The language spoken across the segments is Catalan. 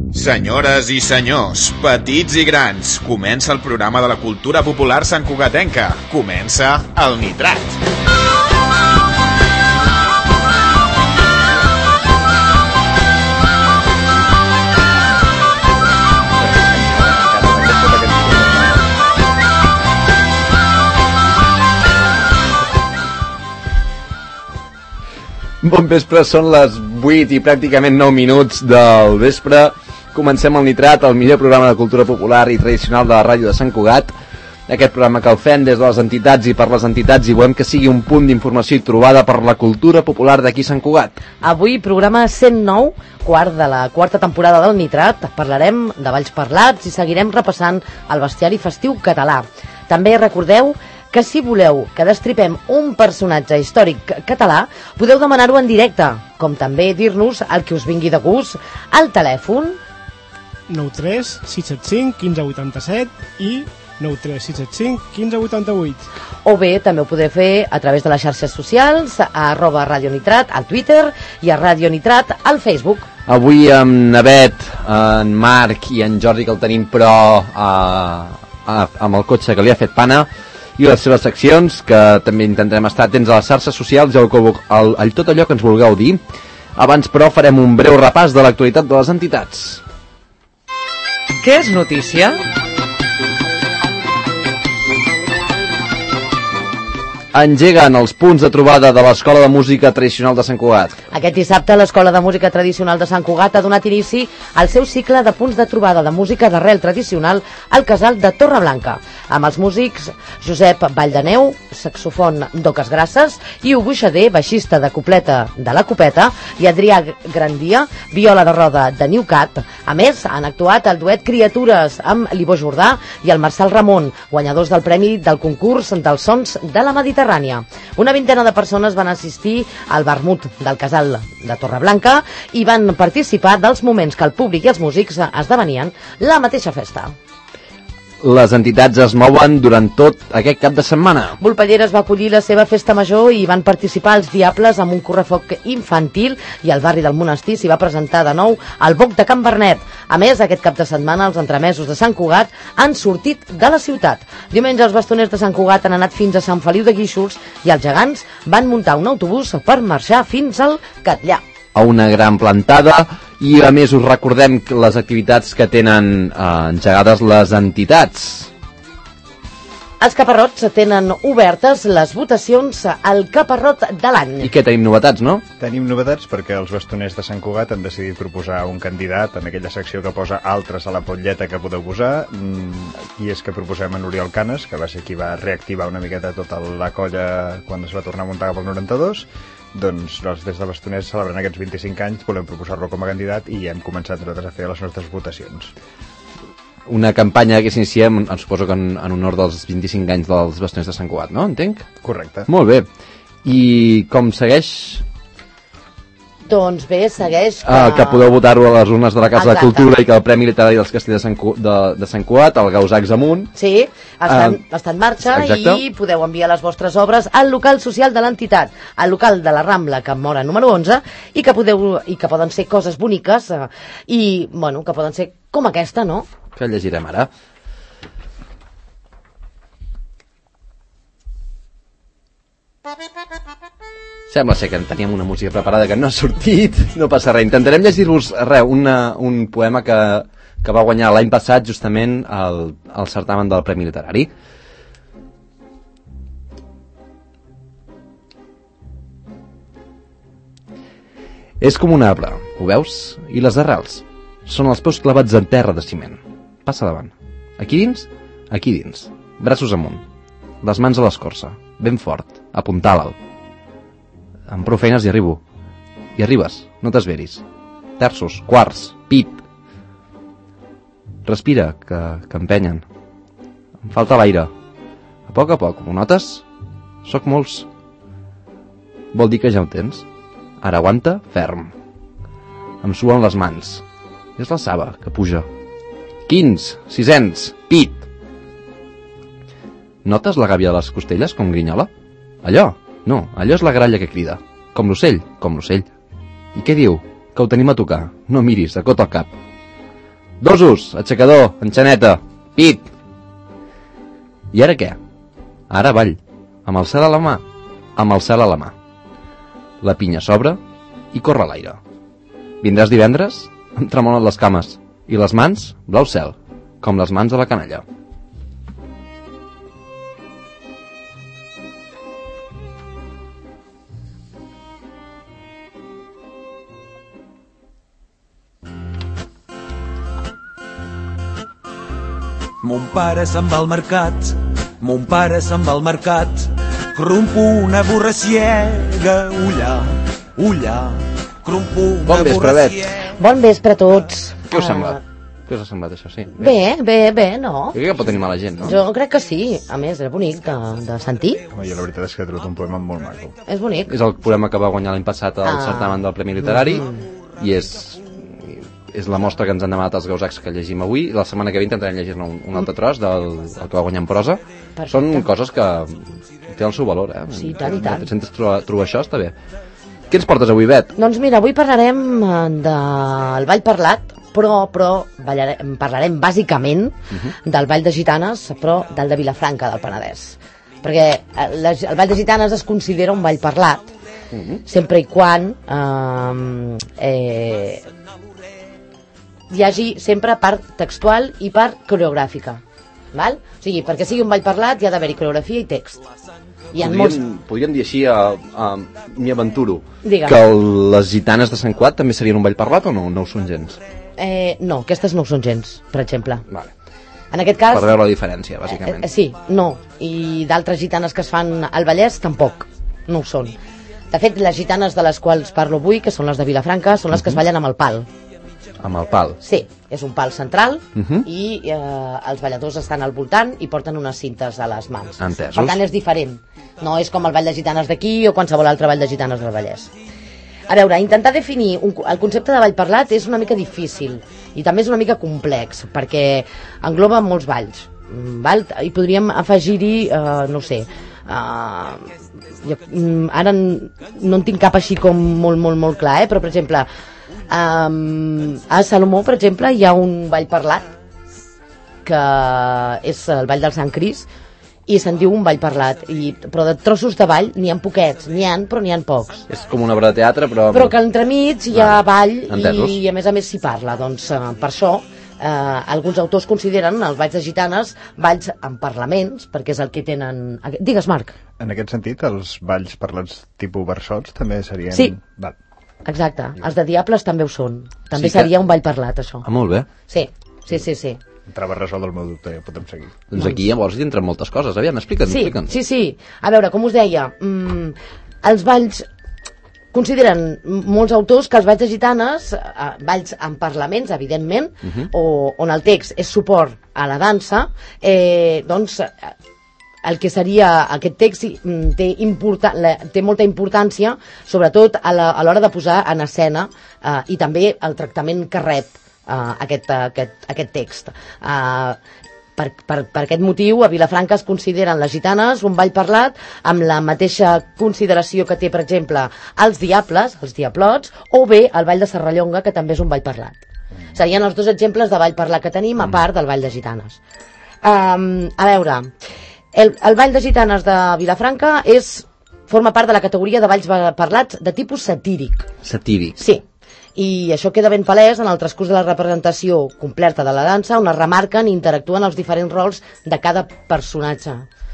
Senyores i senyors, petits i grans, comença el programa de la cultura popular santcugatenca. Comença el Nitrat. Bon vespre, són les 8 i pràcticament 9 minuts del vespre. Comencem el Nitrat, el millor programa de cultura popular i tradicional de la ràdio de Sant Cugat. Aquest programa que el fem des de les entitats i per les entitats i volem que sigui un punt d'informació i trobada per la cultura popular d'aquí Sant Cugat. Avui, programa 109, quart de la quarta temporada del Nitrat. Parlarem de balls parlats i seguirem repassant el bestiari festiu català. També recordeu que si voleu que destripem un personatge històric català, podeu demanar-ho en directe, com també dir-nos el que us vingui de gust al telèfon 93 675 1587 i 93 675 1588. O bé també ho podreu fer a través de les xarxes socials, a @radionitrat al Twitter i a Radio Nitrat al Facebook. Avui amb Navet, en Marc i en Jordi, que el tenim però amb el cotxe que li ha fet pana, i les seves seccions, que també intentarem estar atents a les xarxes socials i a tot allò que ens vulgueu dir. Abans, però, farem un breu repàs de l'actualitat de les entitats. Què és notícia? Engeguen els punts de trobada de l'Escola de Música Tradicional de Sant Cugat. Aquest dissabte l'Escola de Música Tradicional de Sant Cugat ha donat inici al seu cicle de punts de trobada de música d'arrel tradicional al casal de Torreblanca, amb els músics Josep Valldaneu, saxofon d'Oques Grasses, i Hugo Xader, baixista de copleta de la Copeta, i Adrià Grandia, viola de roda de Newcat. A més, han actuat el duet Criatures amb l'Ivo Jordà i el Marcel Ramon, guanyadors del premi del concurs dels sons de la Mediterrània. Una vintena de persones van assistir al vermut del casal de Torreblanca i van participar dels moments que el públic i els músics esdevenien la mateixa festa. Les entitats es mouen durant tot aquest cap de setmana. Volpelleres va acollir la seva festa major i van participar els Diables amb un correfoc infantil, i al barri del Monestir s'hi va presentar de nou el Boc de Can Bernet. A més, aquest cap de setmana els entremesos de Sant Cugat han sortit de la ciutat. Diumenge els bastoners de Sant Cugat han anat fins a Sant Feliu de Guíxols i els gegants van muntar un autobús per marxar fins al Catllà. A una gran plantada, i a més us recordem les activitats que tenen engegades les entitats. Els Caparrots tenen obertes les votacions al Caparrot de l'any. I què, tenim novetats, no? Tenim novetats perquè els bastoners de Sant Cugat han decidit proposar un candidat en aquella secció que posa altres a la potlleta que podeu posar, i és que proposem en Oriol Canes, que va ser qui va reactivar una miqueta tota la colla quan es va tornar a muntar cap al 92. Doncs des de Bastoners, celebrant aquests 25 anys, volem proposar-lo com a candidat i hem començat nosaltres a fer les nostres votacions. Una campanya que s'iniciem, suposo que en honor dels 25 anys dels Bastoners de Sant Cugat, no? Entenc? Correcte. Molt bé. I com segueix? Doncs bé, segueix que podeu votar-ho a les urnes de la Casa Exacte. de Cultura i que el Premi Literari dels Castells de Sant Cugat, el Gausacs amunt. Sí, està en marxa. Exacte. I podeu enviar les vostres obres al local social de l'entitat, al local de la Rambla, Can Mora número 11, i que poden ser coses boniques i, bueno, que poden ser com aquesta, no? Que llegirem ara. Sembla ser que en teníem una música preparada que no ha sortit, no passa res. Intentarem llegir-vos un poema que va guanyar l'any passat justament al certamen del Premi Literari. És com un arbre, ho veus? I les arrels són els peus clavats en terra de ciment. Passa davant. Aquí dins, braços amunt, les mans a l'escorça, ben fort, apuntala'l. Amb prou feines hi arribo. Hi arribes, no t'esveris. Terços, quarts, pit. Respira, que empenyen. Em falta l'aire. A poc, ho notes? Soc molts. Vol dir que ja ho tens? Ara aguanta, ferm. Em suen les mans. És la saba que puja. 15, 600, pit. Notes la gàbia de les costelles com grinyola? Allò? No, allò és la gralla que crida. Com l'ocell, com l'ocell. I què diu? Que ho tenim a tocar. No miris, a cot al cap. Dosos, aixecador, enxaneta, pit. I ara què? Ara ball, amb el cel a la mà, amb el cel a la mà. La pinya s'obre i corre a l'aire. Vindràs divendres? Em tremolen les cames. I les mans, blau cel, com les mans de la canalla. Mon pare se'n va al mercat, mon pare se'n va al mercat, crumpo una burra ciega, ullà, ullà, crumpo una Bon vespre, burra Bet. ciega. Bon vespre a tots. Què us sembla? Què us ha semblat això, sí? Bé, no? Jo crec que pot animar la gent, no? Jo crec que sí. A més, era bonic de sentir. Home, jo la veritat és que he trobat un poema molt maco. És bonic. És el poema que va guanyar l'any passat al certamen del Premi Literari i és la mostra que ens han demanat els gausacs que llegim avui. La setmana que ve intentarem llegir-ne un altre tros del que va guanyar en prosa. Perfecte. Són coses que tenen el seu valor, eh? Sí, tant i tant. Si sentes trobar això, està bé. Què ens portes avui, Bet? Doncs mira, avui parlarem del ball parlat, però parlarem bàsicament del ball de gitanes, però del de Vilafranca del Penedès. Perquè el ball de gitanes es considera un ball parlat, sempre i quan hi hagi sempre part textual i part coreogràfica. Val? O sigui, perquè sigui un ball parlat hi ha d'haver-hi coreografia i text. Podríem dir així, m'hi aventuro, Digue'm. que les gitanes de Sant Cugat també serien un ball parlat o no? No ho són gens. No, aquestes no ho són gens, per exemple. Vale. En aquest cas... Per veure la diferència, bàsicament. Sí, no. I d'altres gitanes que es fan al Vallès tampoc, no ho són. De fet, les gitanes de les quals parlo avui, que són les de Vilafranca, són les que es ballen amb el pal. Amb el pal. Sí, és un pal central i els balladors estan al voltant i porten unes cintes a les mans. Entesos. Per tant, és diferent. No és com el ball de gitanes d'aquí o qualsevol altre ball de gitanes del Vallès. A veure, intentar definir el concepte de ball parlat és una mica difícil i també és una mica complex perquè engloba molts balls. Val? I podríem afegir-hi, no sé, ara no en tinc cap així com molt clar, però per exemple a Salomó, per exemple, hi ha un ball parlat que és el ball del Sant Cris i se'n diu un ball parlat però de trossos de ball n'hi ha poquets, però n'hi ha pocs, És com una obra de teatre, però que entremig hi ha ball Entesos. i a més s'hi parla, doncs per això alguns autors consideren els balls de gitanes balls amb parlaments, perquè és el que tenen... Digues, Marc. En aquest sentit, els balls parlats tipus versots també serien... Sí. Val. Exacte, els de Diables també ho són. També Sí que- seria un ball parlat, això. Ah, molt bé. Sí. Entrava a resoldre el meu dubte, ja podem seguir. Doncs aquí llavors hi entren moltes coses. Aviam, explica'ns. Sí. A veure, com us deia, els balls... Consideren molts autors que els balls de gitanes, balls amb parlaments, evidentment, on el text és suport a la dansa, doncs el que seria aquest text té molta importància, sobretot a l'hora de posar en escena i també el tractament que rep aquest text. Per aquest motiu, a Vilafranca es consideren les gitanes un ball parlat amb la mateixa consideració que té, per exemple, els diables, els diablots, o bé el ball de Serrallonga, que també és un ball parlat. Serien els dos exemples de ball parlat que tenim, a part del ball de gitanes. A veure, el ball de gitanes de Vilafranca forma part de la categoria de balls parlats de tipus satíric. Satíric. Sí. I això queda ben palès en el transcurs de la representació completa de la dansa, on es remarquen i interactuen els diferents rols de cada personatge.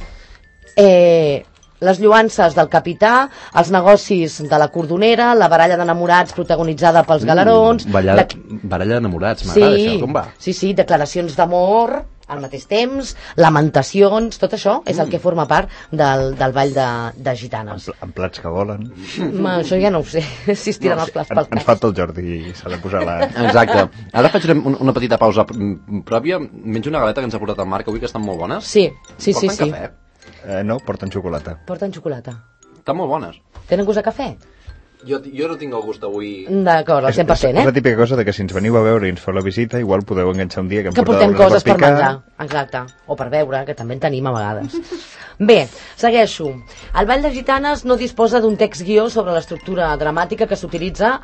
Les lluances del capità, els negocis de la cordonera, la baralla d'enamorats protagonitzada pels galerons... Baralla d'enamorats, m'agrada això, com va? Sí, declaracions d'amor al mateix temps, lamentacions, tot això és el que forma part del ball de gitanes. Amb plats que volen. Això ja no ho sé, si es tiren els plats pel Ens falta el Jordi i s'ha de posar la... Exacte. Ara faig una petita pausa pròpia. Menjo una galeta que ens ha portat el Marc avui, que estan molt bones. Sí. Porten cafè? No, porten xocolata. Porten xocolata. Estan molt bones. Tenen gust de cafè? Jo no tinc el gust avui... D'acord, al 100%, És la típica cosa de que si ens veniu a veure i ens feu la visita, igual podeu enganxar un dia que em que porteu portem coses per menjar, exacte, o per veure, que també en tenim a vegades. Bé, segueixo. El Ball de Gitanes no disposa d'un text guió sobre l'estructura dramàtica que s'utilitzava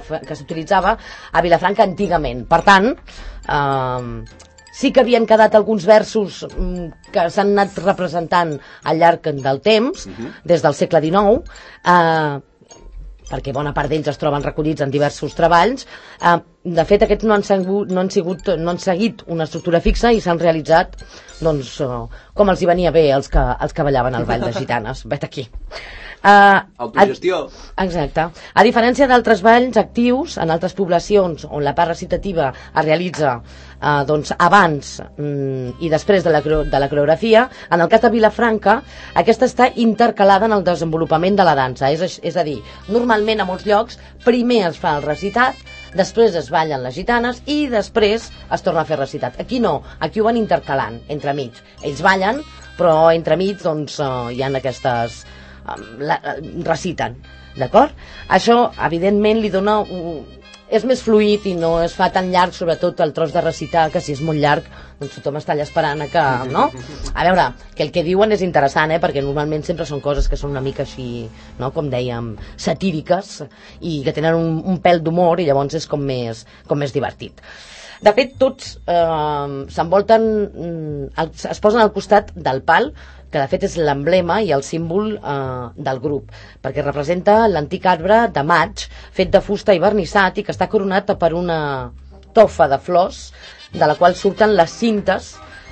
a Vilafranca antigament. Per tant, sí que havien quedat alguns versos que s'han anat representant al llarg del temps, des del segle XIX, perquè bona part d'ells es troben recollits en diversos treballs. De fet, aquests no han seguit una estructura fixa i s'han realitzat doncs, com els hi venia bé els que ballaven al Ball de Gitanes. Vet aquí. Autogestió. Exacte. A diferència d'altres balls actius en altres poblacions on la part recitativa es realitza doncs, abans i després de la coreografia, en el cas de Vilafranca aquesta està intercalada en el desenvolupament de la dansa, és a dir, normalment a molts llocs primer es fa el recitat, després es ballen les gitanes i després es torna a fer recitat. Aquí no, aquí ho van intercalant entremig. Ells ballen, però entremig doncs, hi ha aquestes... reciten, d'acord? Això evidentment li dona és més fluid i no es fa tan llarg, sobretot el tros de recitar, que si és molt llarg doncs tothom està allà esperant que, no? A veure, que el que diuen és interessant, perquè normalment sempre són coses que són una mica així, no? Com dèiem, satíriques i que tenen un pèl d'humor i llavors és com més divertit. De fet, tots s'envolten, es posen al costat del pal, que de fet és l'emblema i el símbol del grup, perquè representa l'antic arbre de maig, fet de fusta i vernissat i que està coronat per una tofa de flors, de la qual surten les cintes,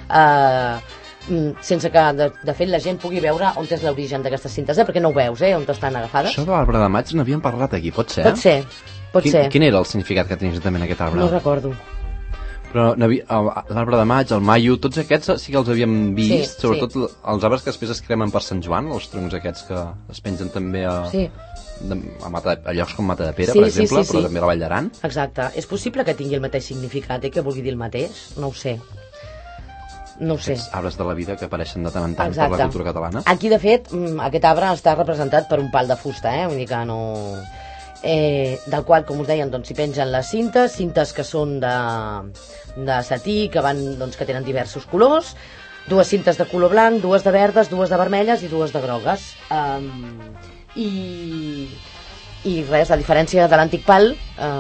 sense que de fet la gent pugui veure on és l'origen d'aquestes cintes, perquè no ho veus, on estan agafades. Això de l'arbre de maig n'havíem parlat aquí, pot ser? Pot ser. Quin era el significat que tenia exactament aquest arbre? No recordo. Però l'arbre de maig, el maio, tots aquests sí que els havíem vist, sobretot els arbres que després es cremen per Sant Joan, els troncs aquests que es pengen també a llocs com Matadepera, per exemple, però també a la Vall d'Aran. Exacte. És possible que tingui el mateix significat, que vulgui dir el mateix? No ho sé. Aquests arbres de la vida que apareixen de tant en tant per la cultura catalana. Aquí, de fet, aquest arbre està representat per un pal de fusta, vull dir que no... del qual, com us deien, doncs, s'hi pengen les cintes que són de setí, que tenen diversos colors, 2 cintes de color blanc, 2 de verdes, 2 de vermelles i 2 de grogues. I res, a diferència de l'antic pal,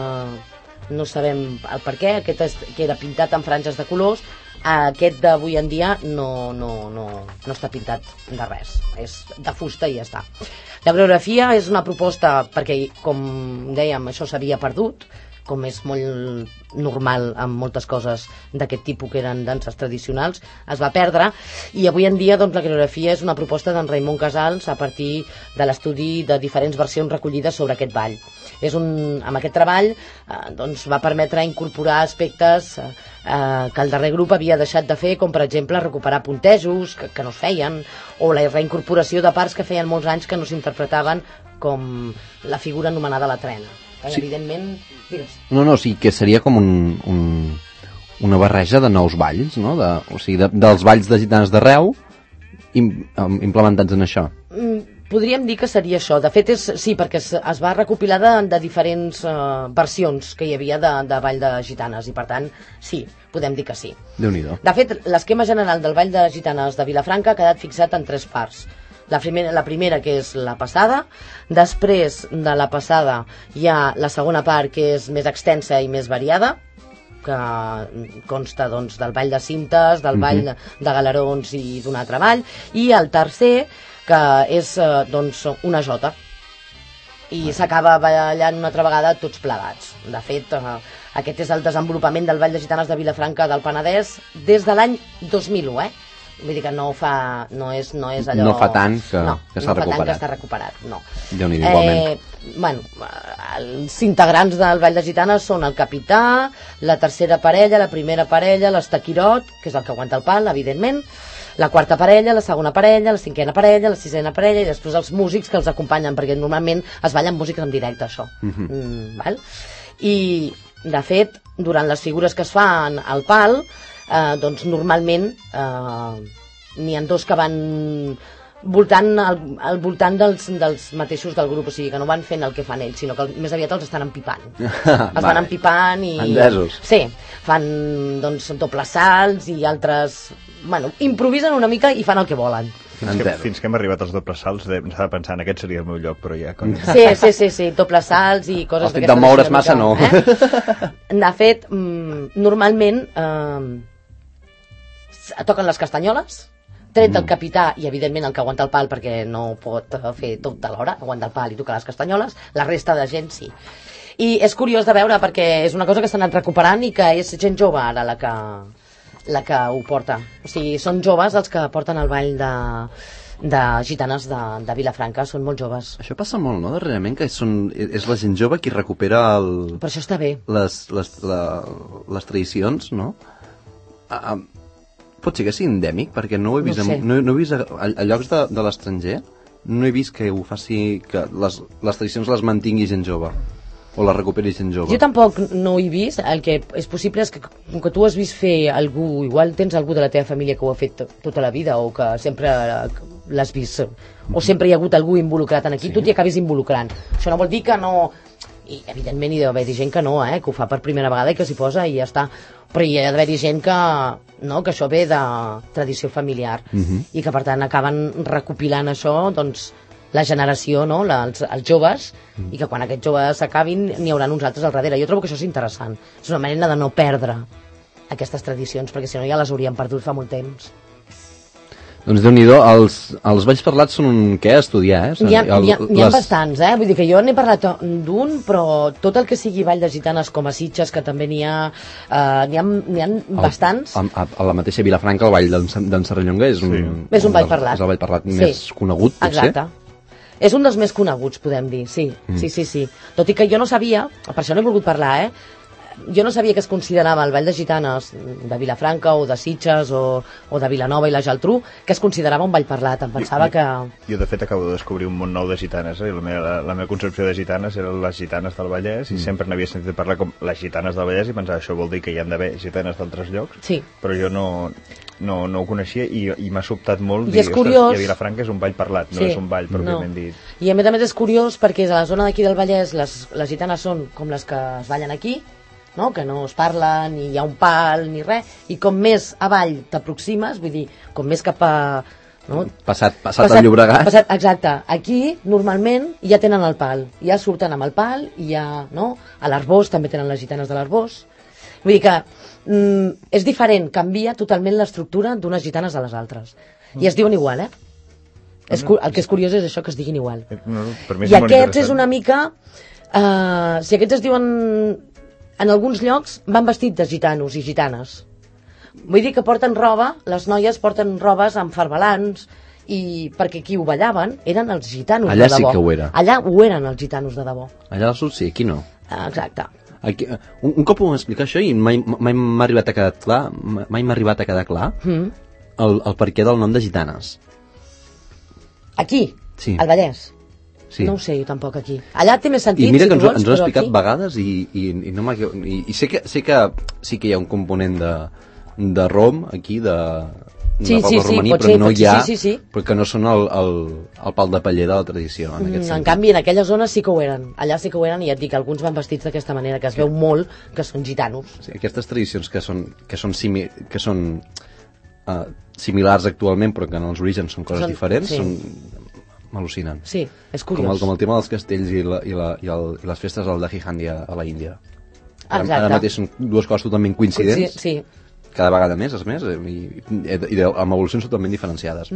no sabem el per què, aquest que era pintat amb franges de colors, aquest d'avui en dia no està pintat de res, és de fusta i ja està. La coreografia és una proposta perquè, com dèiem, això s'havia perdut, com és molt normal amb moltes coses d'aquest tipus que eren danses tradicionals, es va perdre, i avui en dia doncs, la coreografia és una proposta d'en Raimon Casals a partir de l'estudi de diferents versions recollides sobre aquest ball. Amb aquest treball doncs, va permetre incorporar aspectes que el darrer grup havia deixat de fer, com per exemple recuperar puntejos que no es feien, o la reincorporació de parts que feien molts anys que no s'interpretaven, com la figura anomenada la trena. Evidentment, digues. No, sí, que seria com una barreja de nous balls, no? O sigui, dels balls de gitanes d'arreu implementats en això. Podríem dir que seria això. De fet, sí, perquè es va recopilar de diferents versions que hi havia de ball de gitanes, i per tant, sí, podem dir que sí. Déu-n'hi-do. De fet, l'esquema general del ball de gitanes de Vilafranca ha quedat fixat en 3 parts. La primera, que és la passada. Després de la passada hi ha la segona part, que és més extensa i més variada, que consta doncs, del ball de cintes, del ball de galerons i d'un altre ball, i el tercer, que és doncs, una jota, i s'acaba ballant una altra vegada tots plegats. De fet, aquest és el desenvolupament del Ball de Gitanes de Vilafranca del Penedès des de l'any 2001, Vull dir que no és allò... No fa tant que s'ha recuperat. No fa tant que està recuperat, no. Déu-n'hi-do, igualment. Bueno, els integrants del Ball de Gitanes són el capità, la tercera parella, la primera parella, l'estaquirot, que és el que aguanta el pal, evidentment, la quarta parella, la segona parella, la cinquena parella, la sisena parella, i després els músics que els acompanyen, perquè normalment es ballen músics en directe, això. Val? I, de fet, durant les figures que es fan al pal, doncs normalment n'hi ha 2 que van al voltant dels mateixos del grup, o sigui, que no van fent el que fan ells, sinó que més aviat els estan empipant. Els van empipant i... Entesos. Sí, fan doncs dobles salts i altres... Bueno, improvisen una mica i fan el que volen. Fins que hem arribat als dobles salts, estava pensant, aquest seria el meu lloc, però ja... Sí, dobles salts i coses d'aquestes. De moure's massa, no. De fet, normalment toquen les castanyoles, tret el capità i evidentment el que aguanta el pal, perquè no pot fer tot alhora, aguanta el pal i tocar les castanyoles, la resta de gent sí. I és curiós de veure perquè és una cosa que s'ha anat recuperant i que és gent jove ara la que ho porta. O sigui, són joves els que porten el ball de gitanes de Vilafranca, són molt joves. Això passa molt, no?, darrerament, que és la gent jove qui recupera per això està bé. Les tradicions, no? Pot ser que sigui endèmic, perquè no ho he vist, no he vist a llocs de l'estranger, no he vist que ho faci, que les tradicions les mantingui gent jove, o les recuperi gent jove. Jo tampoc no ho he vist, el que és possible és que com que tu has vist fer algú, igual tens algú de la teva família que ho ha fet tota la vida, o que sempre l'has vist, o sempre hi ha hagut algú involucrat en aquí, tu t'hi acabis involucrant. Això no vol dir que no... I evidentment hi ha d'haver gent que no, que ho fa per primera vegada i que s'hi posa i ja està. Però hi ha d'haver gent que això ve de tradició familiar i que per tant acaben recopilant això, doncs la generació, no? els joves, i que quan aquests joves s'acabin n'hi haurà uns altres al darrere. Jo trobo que això és interessant, és una manera de no perdre aquestes tradicions, perquè si no ja les hauríem perdut fa molt temps. Doncs Déu-n'hi-do, els balls parlats són un què a estudiar, N'hi ha bastants, vull dir que jo n'he parlat d'un, però tot el que sigui ball de gitanes com a Sitges, que també n'hi ha bastants. A la mateixa Vilafranca el ball d'en Serrallonga és un ball parlat. És el ball parlat més conegut, potser. Exacte. És un dels més coneguts, podem dir, sí. Tot i que jo no sabia, per això no he volgut parlar, jo no sabia que es considerava el ball de gitanes de Vilafranca o de Sitges o de Vilanova i la Geltrú, que es considerava un ball parlat. Em pensava que... Jo de fet acabo de descobrir un món nou de gitanes, i la meva concepció de gitanes eren les gitanes del Vallès, i sempre n'havia sentit parlar com les gitanes del Vallès i pensava, això vol dir que hi han d'haver gitanes d'altres llocs, però jo no ho coneixia i m'ha sobtat molt dir, ostres, i a Vilafranca és un ball parlat, no és un ball pròpiament dit. I a més és curiós perquè a la zona d'aquí del Vallès les gitanes són com les que es ballen aquí, no? Que no es parlen, ni hi ha un pal, ni res, i com més avall t'aproximes, vull dir, com més cap a... No? Passat el Llobregat. Exacte. Aquí, normalment, ja tenen el pal. Ja surten amb el pal, i ja, no? A l'Arbós també tenen les gitanes de l'Arbós. Vull dir que és diferent, canvia totalment l'estructura d'unes gitanes a les altres. I es diuen igual, el que és curiós és això, que es diguin igual. I aquests és una mica... si aquests es diuen... En alguns llocs van vestits de gitanos i gitanes. Vull dir que porten roba, les noies porten robes amb farbalans, i perquè qui ho ballaven eren els gitanos de debò. Allà sí que ho era. Allà ho eren els gitanos de debò. Allà al sud sí, aquí no. Exacte. Aquí, un cop ho vam explicar això i mai m'ha arribat a quedar clar el perquè del nom de gitanes. Aquí? Sí. Al Vallès? Sí. No ho sé, jo tampoc aquí. Allà té més sentit, I mira que si tu vols, ens ho has explicat aquí... vegades i no i sé que sí que hi ha un component de rom aquí, de poble romaní, però no hi ha, perquè no són el pal de paller de la tradició. En canvi, en aquella zona sí que ho eren. Allà sí que ho eren, i ja et dic, alguns van vestits d'aquesta manera, que es veu molt que són gitanos. Sí, aquestes tradicions que són similars actualment, però que en els orígens són coses diferents, m'al·lucinen. Sí, és curiós. Com el tema dels castells i les festes al Dahihandi a la Índia. Exacte. Ara mateix són dues coses totalment coincidents. Sí. Cada vegada més, i amb evolucions totalment diferenciades.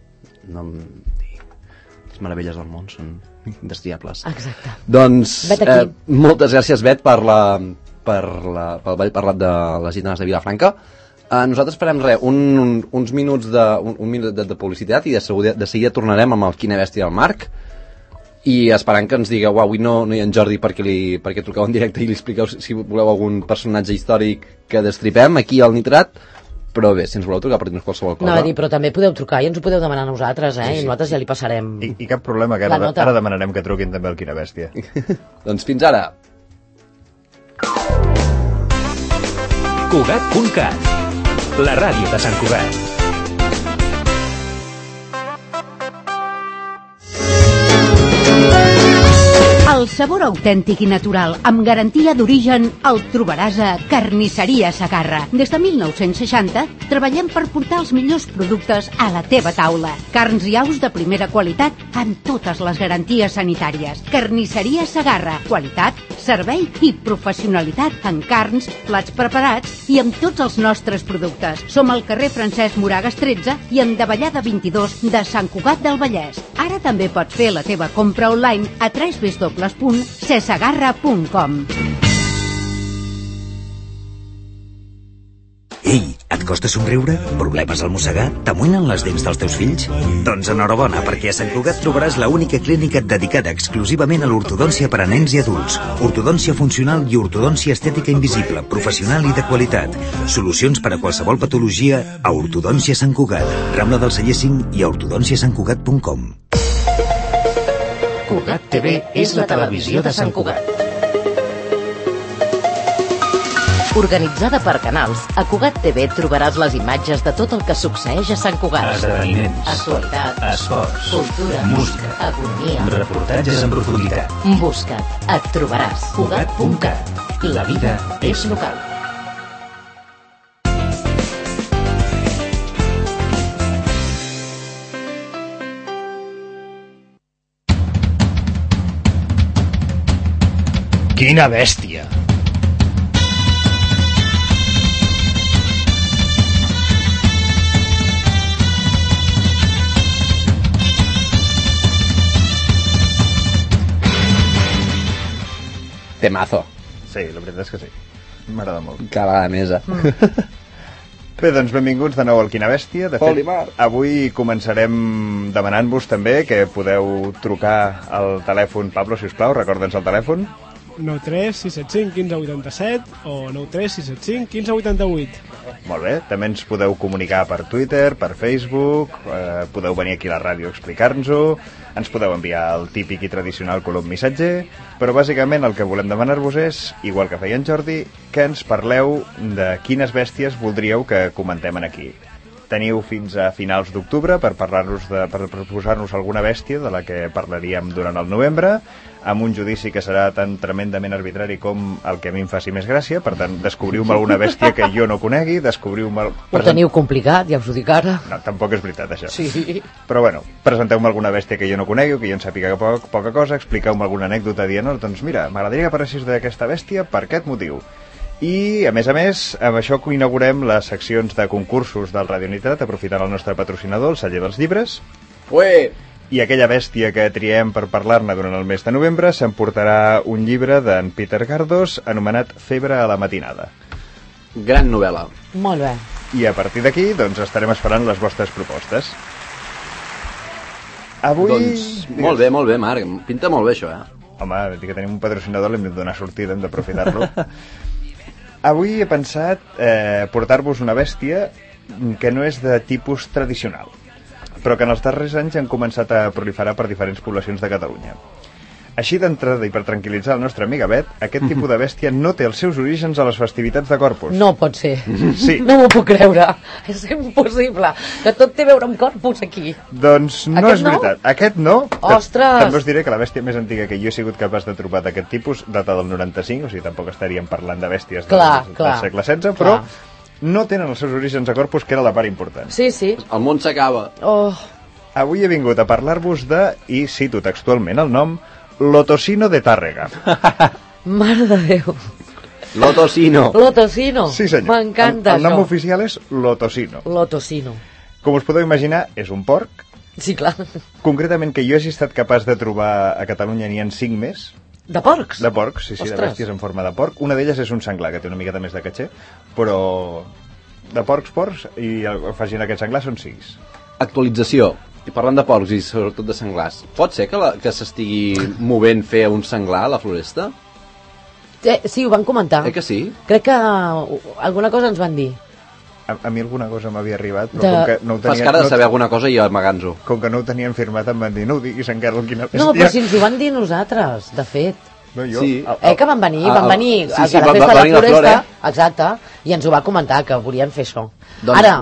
Les meravelles del món són indestriables. Exacte. Doncs moltes gràcies, Bet, pel ball parlat de les gitanes de Vilafranca. Nosaltres farem uns minuts de publicitat i de seguida tornarem amb el Quina Bèstia del Marc, i esperant que ens digueu, avui no hi ha en Jordi perquè truqueu en directe i li expliqueu si voleu algun personatge històric que destripem aquí al Nitrat, però bé, si ens voleu trucar per dir-nos qualsevol cosa... No, però també podeu trucar i ens ho podeu demanar a nosaltres, i nosaltres ja li passarem... I cap problema, que ara demanarem que truquin també al Quina Bèstia. Doncs fins ara! Cugat.cat, la ràdio de Sant Cugat. sabor autèntic i natural, amb garantia d'origen, el trobaràs a Carnisseria Segarra. Des de 1960 treballem per portar els millors productes a la teva taula. Carns i aus de primera qualitat amb totes les garanties sanitàries. Carnisseria Segarra. Qualitat, servei i professionalitat en carns, plats preparats i amb tots els nostres productes. Som al carrer Francesc Moragas 13 i en Davallada 22 de Sant Cugat del Vallès. Ara també pots fer la teva compra online a www.cesegarra.com. Ei, et costa somriure? Problemes al mossegar? T'amoïnen les dents dels teus fills? Doncs enhorabona, perquè a Sant Cugat trobaràs la única clínica dedicada exclusivament a l'ortodòncia per a nens i adults. Ortodòncia funcional i ortodòncia estètica invisible, professional i de qualitat. Solucions per a qualsevol patologia a Ortodòncia Sant Cugat. Rambla del Celler 5 i a ortodònciasantcugat.com. Cugat TV és la televisió de Sant Cugat. Organitzada per canals, a Cugat TV trobaràs les imatges de tot el que succeeix a Sant Cugat. Esdeveniments, actualitat, esports, cultura, música, economia, reportatges en profunditat. Busca't, et trobaràs. Cugat.cat. La vida és local. Quina bèstia! Temazo. Sí, la veritat és que sí. M'agrada molt. Cala la mesa. Bé, doncs benvinguts de nou al Quina Bèstia. De fet, avui començarem demanant-vos també que podeu trucar al telèfon. Pablo, si us plau, recorda'ns el telèfon. 93 675 1587 o 93 675 1588. Molt bé, també ens podeu comunicar per Twitter, per Facebook, podeu venir aquí a la ràdio a explicar-nos-ho, ens podeu enviar el típic i tradicional colom missatger, però bàsicament el que volem demanar-vos és, igual que feia en Jordi, que ens parleu de quines bèsties voldríeu que comentem aquí. Teniu fins a finals d'octubre per proposar-nos alguna bèstia de la que parlaríem durant el novembre, amb un judici que serà tan tremendament arbitrari com el que a mi em faci més gràcia. Per tant, descobriu-me alguna bèstia que jo no conegui, descobriu-me... Ho teniu complicat, ja us ho dic ara. No, tampoc és veritat, això. Sí. Però bueno, presenteu-me alguna bèstia que jo no conegui, que jo en sàpiga poca cosa, expliqueu-me alguna anècdota dient, no, doncs mira, m'agradaria que parlessis d'aquesta bèstia per aquest motiu. I, a més, amb això inaugurem les seccions de concursos del Radio Nitrat, aprofitant el nostre patrocinador, el Celler dels Llibres. Ué! I aquella bèstia que triem per parlar-ne durant el mes de novembre s'emportarà un llibre d'en Peter Gardos anomenat Febre a la matinada. Gran novel·la. Molt bé. I a partir d'aquí, doncs, estarem esperant les vostres propostes. Avui... Doncs, molt bé, Marc. Pinta molt bé, això, Home, que tenim un patrocinador, l'hem de donar sortida, hem d'aprofitar-lo. Avui he pensat portar-vos una bèstia que no és de tipus tradicional, però que en els darrers anys han començat a proliferar per diferents poblacions de Catalunya. Així d'entrada, i per tranquil·litzar el nostre amiga Bet, aquest tipus de bèstia no té els seus orígens a les festivitats de Corpus. No pot ser. Sí. No m'ho puc creure. És impossible. Que tot té a veure amb Corpus aquí. Doncs no és veritat. Aquest no. Ostres! També us diré que la bèstia més antiga que jo he sigut capaç de trobar d'aquest tipus data del 95, o sigui, tampoc estaríem parlant de bèsties del segle XVI, però no tenen els seus orígens a Corpus, que era la part important. Sí. El món s'acaba. Avui he vingut a parlar-vos de, i cito textualment el nom, l'Otosino de Tàrrega. Mare de Déu. L'Otosino. L'Otosino. Sí, senyor. M'encanta el nom oficial és l'Otosino. L'Otosino. Com us podeu imaginar, és un porc. Sí, clar. Concretament, que jo hagi estat capaç de trobar a Catalunya n'hi ha 5 més. De porcs? De porcs, sí, Ostres. de bèsties en forma de porc. Una d'elles és un senglar, que té una miqueta més de caché, però de porcs, i afegint aquest senglar són 6. Actualització. I parlant de porcs i sobretot de senglars, pot ser que s'estigui movent fer un senglar a la floresta? Sí, ho van comentar. Que sí? Crec que alguna cosa ens van dir. A mi alguna cosa m'havia arribat, però com que no ho tenien... Fas cara de saber alguna cosa i amagant-ho. Com que no ho tenien firmat em van dir, no ho diguis encara al Quina Bèstia. No, però si ens ho van dir nosaltres, de fet. No, jo... Sí. Que van venir a la festa de la floresta, exacte, i ens ho va comentar, que volien fer això. Doncs, ara,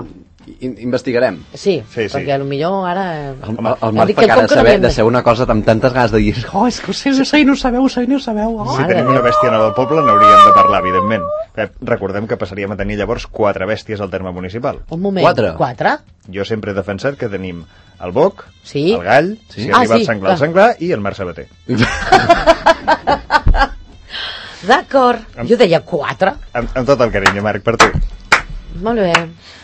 Investigarem. Sí, perquè potser ara... El Marc fa cara de ser una cosa amb tantes ganes de dir és que això no ho sabeu. Si tenim una bèstia nova al poble n'hauríem de parlar, evidentment. Recordem que passaríem a tenir llavors 4 bèsties al terme municipal. Un moment, 4? Jo sempre he defensat que tenim el boc, sí? El gall, si arriba el senglar i el Marc Sabater. D'acord, jo deia 4. Amb tot el carinyo, Marc, per tu. Molt bé.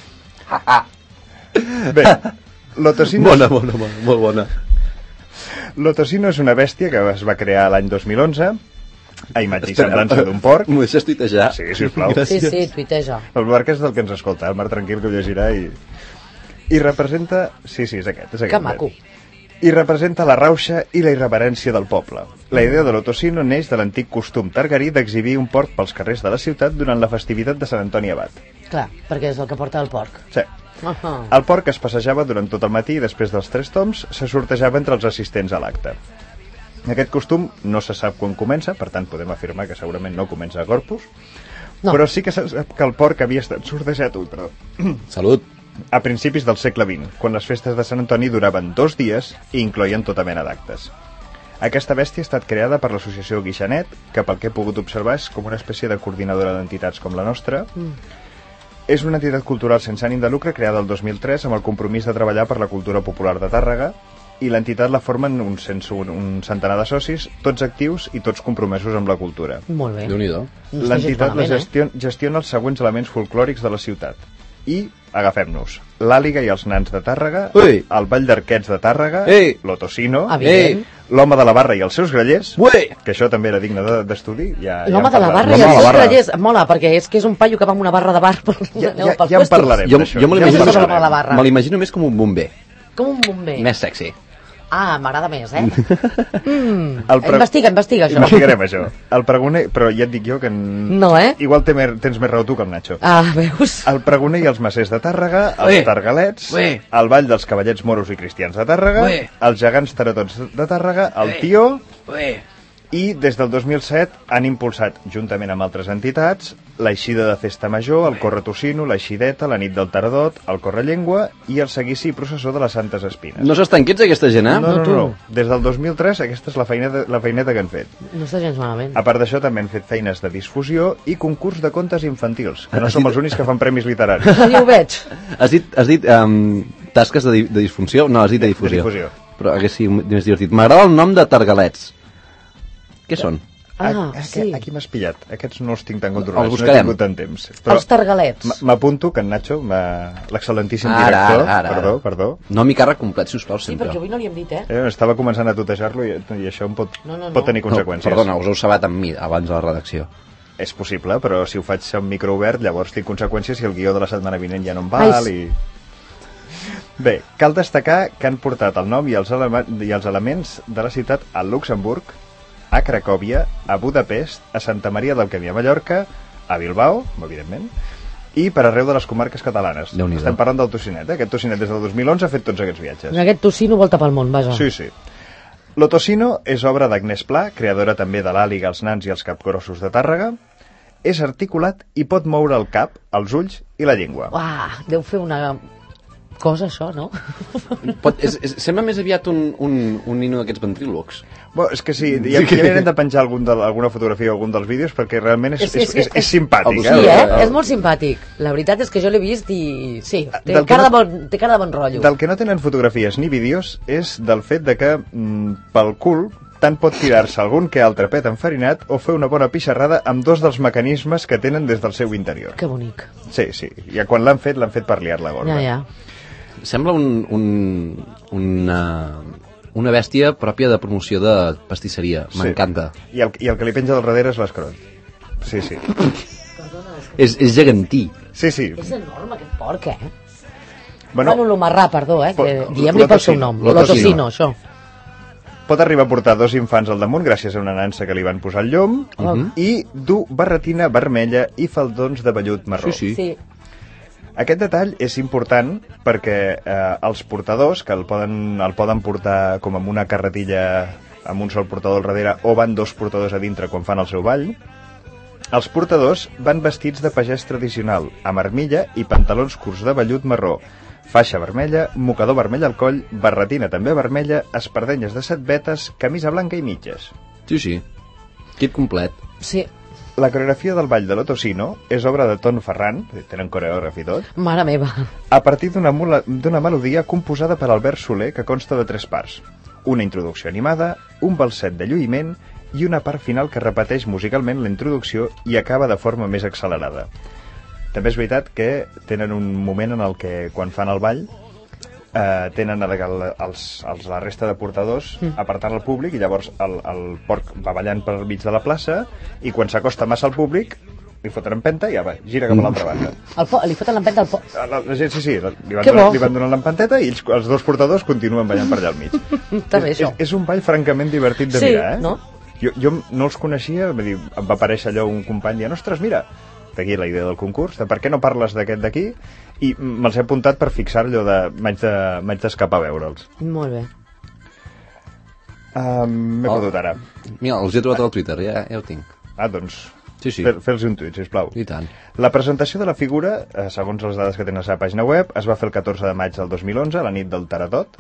Bé, l'Otocino... Molt bona. L'Otocino és una bèstia que es va crear l'any 2011 a imatge i semblança d'un porc. M'ho deixes tuitejar? Sí, sisplau. Sí, tuiteja. El Marc és del que ens escolta, el Marc tranquil que ho llegirà i representa... Sí, és aquest. Que maco. I representa la rauxa i la irreverència del poble. La idea de l'Otocino neix de l'antic costum targarí d'exhibir un porc pels carrers de la ciutat durant la festivitat de Sant Antoni Abat. Clar, perquè és el que porta el porc. Sí. El porc es passejava durant tot el matí i després dels 3 toms se sortejava entre els assistents a l'acte. Aquest costum no se sap quan comença, per tant podem afirmar que segurament no comença a Corpus, però sí que se sap que el porc havia estat sortejat... Salut! A principis del segle XX, quan les festes de Sant Antoni duraven 2 dies i incloïen tota mena d'actes. Aquesta bèstia ha estat creada per l'associació Guixanet, que pel que he pogut observar és com una espècie de coordinadora d'entitats com la nostra. És una entitat cultural sense ànim de lucre creada el 2003 amb el compromís de treballar per la cultura popular de Tàrrega, i l'entitat la formen un centenar de socis, tots actius i tots compromesos amb la cultura. Molt bé. Déu-n'hi-do. L'entitat gestiona els següents elements folclòrics de la ciutat. I, agafem-nos, l'Àliga i els nans de Tàrrega, el Ball d'Arquets de Tàrrega, l'Otocino, l'Home de la Barra i els seus grallers, que això també era digne d'estudi. L'Home de la Barra i els seus grallers, mola, perquè és que és un paio que va amb una barra de bar ja en parlarem d'això. Me l'imagino més com un bomber. Com un bomber. Més sexy. Ah, m'agrada més, Investiga això. Investigarem això. El pregoner, però ja et dic jo que... No, igual tens més raó tu que el Nacho. Ah, veus? El pregoner i els macers de Tàrrega, els targalets, el Ball dels Cavallets Moros i Cristians de Tàrrega, els gegants taratons de Tàrrega, el Tió... I des del 2007 han impulsat, juntament amb altres entitats, l'eixida de Festa Major, el Corre Tocino, l'eixideta, la nit del Taradot, el Correllengua i el seguici i processó de les Santes Espines. No s'estan quiets aquesta gent, No. Des del 2003 aquesta és la feineta que han fet. No està gens malament. A part d'això també han fet feines de difusió i concurs de contes infantils, que no som els únics que fan premis literaris. Ja ho veig. Has dit tasques de disfunció? No, has dit de difusió. Però hagués sigut més divertit. M'agrada el nom de targalets. Què són? Sí. Aquí m'has pillat. Aquests no els tinc tan controlats. Els buscarem. No he tingut tant temps. Però els targalets. M'apunto que en Nacho, l'excel·lentíssim director... Perdó. Nom i càrrec complet, sisplau, sempre. Sí, perquè avui no li hem dit, Estava començant a tutejar-lo i això em pot tenir conseqüències. Perdona, us heu sabat amb mi abans de la redacció. És possible, però si ho faig amb micro obert, llavors tinc conseqüències i el guió de la setmana vinent ja no em val i... Bé, cal destacar que han portat el nom i els elements de la ciutat a Luxemburg, a Cracòvia, a Budapest, a Santa Maria del Camí a Mallorca, a Bilbao, evidentment, i per arreu de les comarques catalanes. Estem parlant del Tocinet, Aquest Tocinet des del 2011 ha fet tots aquests viatges. Aquest Tocino volta pel món, vaja. Sí. L'Otocino és obra d'Agnès Pla, creadora també de l'Àliga, els nans i els capgrossos de Tàrrega. És articulat i pot moure el cap, els ulls i la llengua. Deu fer una... cosa, això, no? Sembla més aviat un nino d'aquests ventrílocs. És que sí, ja hem de penjar alguna fotografia o algun dels vídeos perquè realment és simpàtic. Sí, és molt simpàtic. La veritat és que jo l'he vist i sí, té cara de bon rotllo. Del que no tenen fotografies ni vídeos és del fet de que pel cul tant pot tirar-se algun que altre pet enfarinat o fer una bona pixarrada amb dos dels mecanismes que tenen des del seu interior. Que bonic. Sí, i quan l'han fet per liar-la gorda. Ja. Sembla una bèstia pròpia de promoció de pastisseria. M'encanta. I el que li penja del darrere és l'escrot. Sí. És gegantí. Sí. És enorme aquest porc, Bueno, l'omarrà, perdó, que diguem-li pel seu nom. L'Otocino, això. Pot arribar a portar 2 infants al damunt gràcies a una nansa que li van posar el llom i dur barretina vermella i faldons de vellut marró. Sí. Aquest detall és important perquè els portadors, que el poden portar com amb una carretilla amb un sol portador al darrere o van 2 portadors a dintre quan fan el seu ball, Els portadors van vestits de pagès tradicional, amb armilla i pantalons curts de vellut marró, faixa vermella, mocador vermell al coll, barretina també vermella, espardenyes de 7 vetes, camisa blanca i mitges. Sí. Kit complet. Sí. La coreografia del ball de l'Otosino és obra de Ton Ferran, tenen coreògraf i tot, Mare meva. a partir d'una melodia composada per Albert Soler que consta de 3 parts. Una introducció animada, un balset de lluïment i una part final que repeteix musicalment la introducció i acaba de forma més accelerada. També és veritat que tenen un moment en el que, quan fan el ball, tenen la resta de portadors apartant el públic i llavors el porc va ballant per mig de la plaça i quan s'acosta massa al públic li foten empenta i ja va, gira cap a l'altra banda. Li foten l'empenta al porc? Sí, li van donar l'empenteta i els dos portadors continuen ballant per allà al mig. També això. És un ball francament divertit de mirar, no? Jo no els coneixia, em va aparèixer allò un company dient, ostres, mira, d'aquí la idea del concurs, de per què no parles d'aquest d'aquí, i me'ls he apuntat per fixar allò de m'haig d'escapar a veure'ls. Molt bé. M'he perdut ara. Mira, els he trobat al Twitter, ja ho tinc. Doncs sí. Fer-los un tuit, sisplau. I tant. La presentació de la figura, segons les dades que tenen a la seva pàgina web, es va fer el 14 de maig del 2011, la nit del Tararot,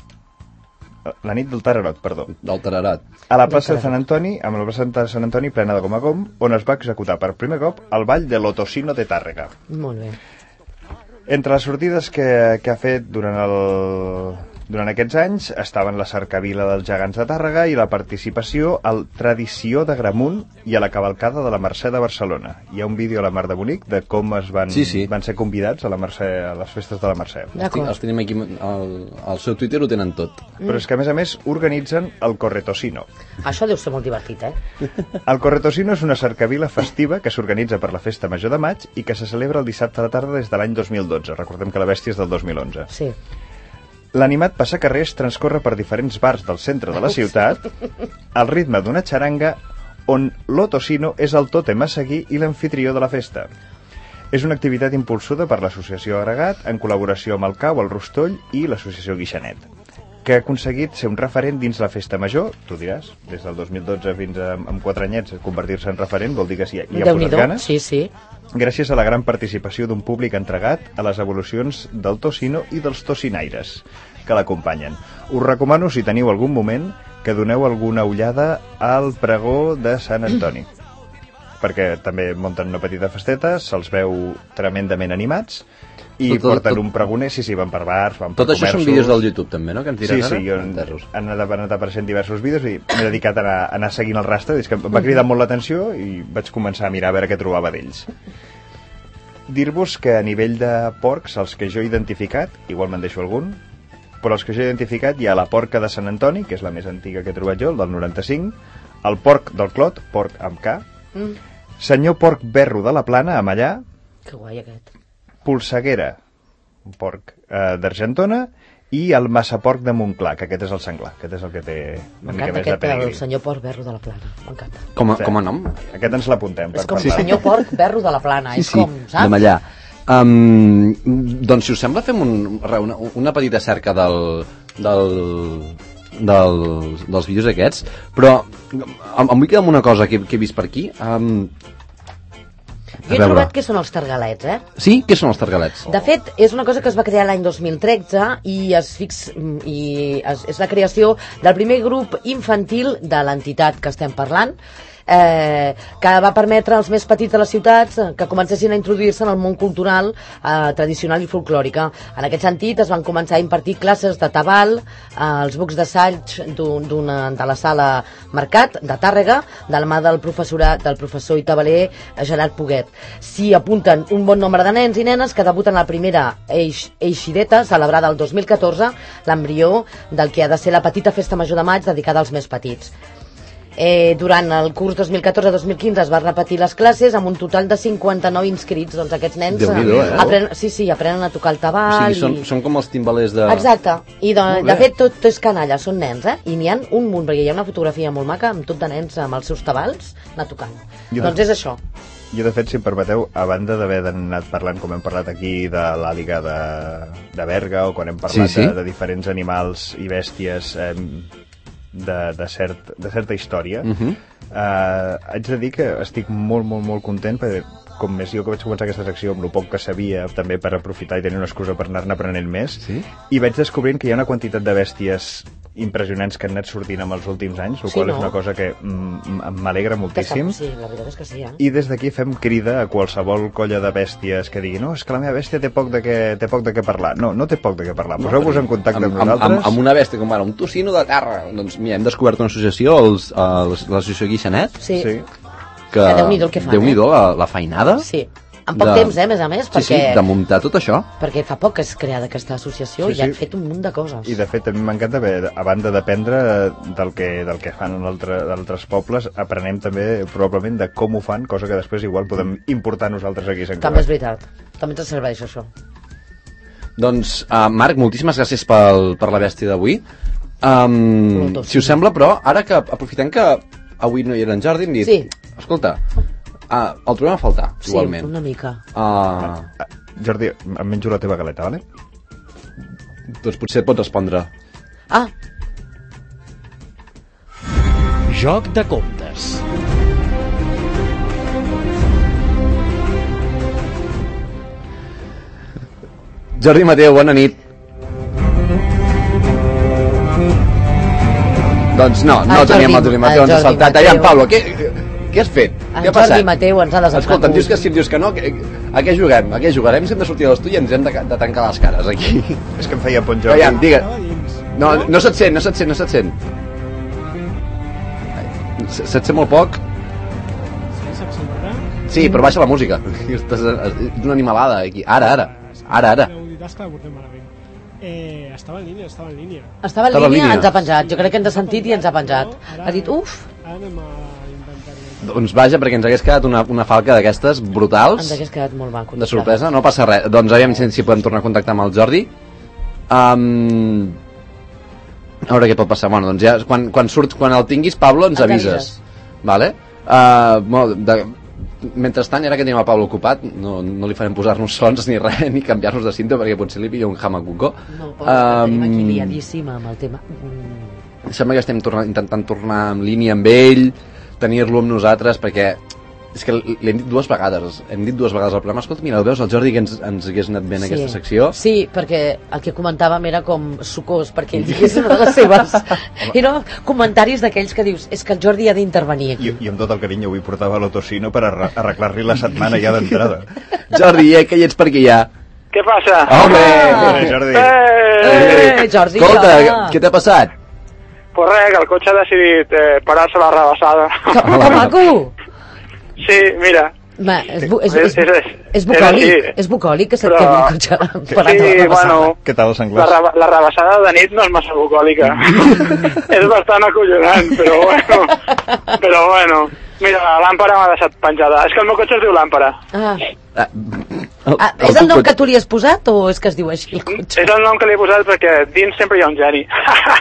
del Tararot. a la plaça de Sant Antoni, amb la plaça de Sant Antoni plena de gom a gom, on es va executar per primer cop el ball de l'Otosino de Tàrrega. Molt bé. Entre les sortides que ha fet durant aquests anys estaven la cercavila dels gegants de Tàrrega i la participació al Tradició de Gramunt i a la cavalcada de la Mercè de Barcelona. Hi ha un vídeo a la Mar de Bonic de com van ser convidats a les festes de la Mercè. Els tenim aquí, al seu Twitter ho tenen tot. Però és que a més organitzen el Corretosino. Això deu ser molt divertit, El Corretosino és una cercavila festiva que s'organitza per la Festa Major de Maig i que se celebra el dissabte a la tarda des de l'any 2012. Recordem que la bèstia és del 2011. Sí. L'animat passacarrers transcorre per diferents bars del centre de la ciutat al ritme d'una xaranga on l'Otosino és el tòtem a seguir i l'amfitrió de la festa. És una activitat impulsada per l'associació Agregat en col·laboració amb el Cau, el Rostoll i l'associació Guixanet, que ha aconseguit ser un referent dins la festa major, tu diràs, des del 2012 fins amb 4 anyets convertir-se en referent, vol dir que sí, hi ha posat ganes. Sí. Gràcies a la gran participació d'un públic entregat a les evolucions del Tosino i dels tosinaires que l'acompanyen. Us recomano, si teniu algun moment, que doneu alguna ullada al pregó de Sant Antoni, perquè també munten una petita festeta, se'ls veu tremendament animats i porten un pregoner, sí, van per bars, van per tot comerços. Això són vídeos del YouTube també, no? Que ens diràs sí, jo han anat apareixent diversos vídeos i m'he dedicat a anar seguint el rastre, és que em va cridar molt l'atenció i vaig començar a mirar a veure què trobava d'ells. Dir-vos que a nivell de porcs, els que jo he identificat, igual me'n deixo algun, però els que jo he identificat hi ha la porca de Sant Antoni, que és la més antiga que he trobat jo, el del 95, el porc del Clot, porc amb K, senyor porc berro de la Plana, a Mallà, que guai aquest, polseguera, un porc d'Argentona, i el massaporc de Montclar, que aquest és el senglar, aquest és el que té una mica més de pedigrí. El senyor porc berro de la Plana, m'encanta. Com a nom? Aquest ens l'apuntem. És com el senyor porc berro de la Plana, és com, saps? De Mallà. Doncs si us sembla fem una petita cerca dels vídeos aquests, però em vull quedar amb una cosa que he vist per aquí. Jo he trobat què són els targalets, Sí? Què són els targalets? De fet, és una cosa que es va crear l'any 2013 i és la creació del primer grup infantil de l'entitat que estem parlant, que va permetre als més petits de les ciutats que comencessin a introduir-se en el món cultural tradicional i folclòrica. En aquest sentit es van començar a impartir classes de tabal als bucs d'assaig de la sala Mercat de Tàrrega, de la mà del professor i tabaler Gerard Puguet. S'hi apunten un bon nombre de nens i nenes que debuten la primera Eixideta, celebrada el 2014, l'embrió del que ha de ser la petita festa major de maig dedicada als més petits. Durant el curs 2014-2015 es va repetir les classes amb un total de 59 inscrits. Doncs aquests nens aprenen a tocar el tabal. O sigui, són com els timbalers de... Exacte, i de fet tot és canalla, són nens, i n'hi ha un munt, perquè hi ha una fotografia molt maca amb tot de nens amb els seus tabals anar tocant. Doncs és això. Jo, de fet, si em permeteu, a banda d'haver anat parlant, com hem parlat aquí, de l'àliga de Berga, o quan hem parlat de diferents animals i bèsties de certa història. Haig de dir que estic molt, molt, molt content perquè com més jo que vaig començar aquesta secció amb el poc que sabia, també per aprofitar i tenir una excusa per anar-ne aprenent més, i vaig descobrint que hi ha una quantitat de bèsties impressionants que han anat sortint amb els últims anys, el qual és una cosa que m'alegra moltíssim. Sí, la veritat és que sí, I des d'aquí fem crida a qualsevol colla de bèsties que digui no, és que la meva bèstia té poc de què parlar. No, no té poc de què parlar. Poseu-vos en contacte amb nosaltres. Amb una bèstia com ara, un tocino de terra. Doncs mira, hem descobert una associació, l'associació Guixanet, Sí. que Déu-n'hi-do el que fan, Déu-n'hi-do la feinada. Sí. En poc temps, a més a més, perquè... Sí, de muntar tot això. Perquè fa poc que és creada aquesta associació i han fet un munt de coses. I de fet a mi m'encanta haver, a banda d'aprendre del que fan d'altres pobles, aprenem també probablement de com ho fan, cosa que després igual podem importar nosaltres aquí a Sant Cugat. També és veritat, també ens serveix això. Doncs, Marc, moltíssimes gràcies per la bèstia d'avui. Si us sembla, però, ara que aprofitem que avui no hi era en Jordi, hem dit, escolta, el trobem a faltar, igualment. Sí, una mica. Jordi, em menjo la teva galeta, vale? Doncs potser et pots respondre. Joc de comptes. Jordi Mateu, bona nit. Doncs no teníem el Jordi Mateu, ens ha saltat. Aviam, Pablo, què has fet? Què ha passat? Jordi Mateu ens ha desaparegut. Escolta, em dius que sí, em dius que no, a què juguem? A què jugarem? Si hem de sortir de l'estudi i ens hem de tancar les cares aquí. És que em feia por en Jordi. Aviam, digue. No se't sent. Se't sent molt poc. Sí, però baixa la música. Estàs d'una animalada aquí. Ara. Estava en línia. Estava en línia, ens ha penjat. Jo crec que ens ha sentit i ens ha penjat. Ha dit, uf. Doncs vaja, perquè ens hagués quedat una falca d'aquestes brutals. Ens hagués quedat molt maco. De sorpresa, no passa res. Doncs aviam si podem tornar a contactar amb el Jordi. A veure què pot passar. Bueno, doncs ja, quan el tinguis, Pablo, ens avises. Vale? Mentrestant, ara que tenim el Pablo ocupat, no li farem posar-nos sons ni res, ni canviar-nos de cinta, perquè potser li pilla un hamacuco. No, però tenim aquí liadíssima amb el tema. Sembla que estem intentant tornar en línia amb ell, tenir-lo amb nosaltres, perquè és que l'hem dit dues vegades al programa. Escolta, mira, veus, el Jordi que ens hagués anat bé en aquesta secció. Sí, perquè el que comentàvem era com sucós, perquè ell digués una de les seves. Eren comentaris d'aquells que dius, és que el Jordi ha d'intervenir aquí. I amb tot el carinyo avui portava l'Otocino per arreglar-li la setmana ja d'entrada. Jordi, que hi ets per aquí ja. Què passa? Home! Jordi. Jordi, escolta, què t'ha passat? Pues res, que el cotxe ha decidit parar-se la rebassada. Que maco! Sí, mira. És bucòlic que se't quedi el cotxe parat a la rebassada. Què tal els anglès? La rebassada de nit no és massa bucòlica. És bastant acollonant, però bueno. Mira, la làmpara m'ha deixat penjada. És que el meu cotxe es diu làmpara. És el nom que tu li has posat o és que es diu així el cotxe? És el nom que li he posat perquè dins sempre hi ha un geni.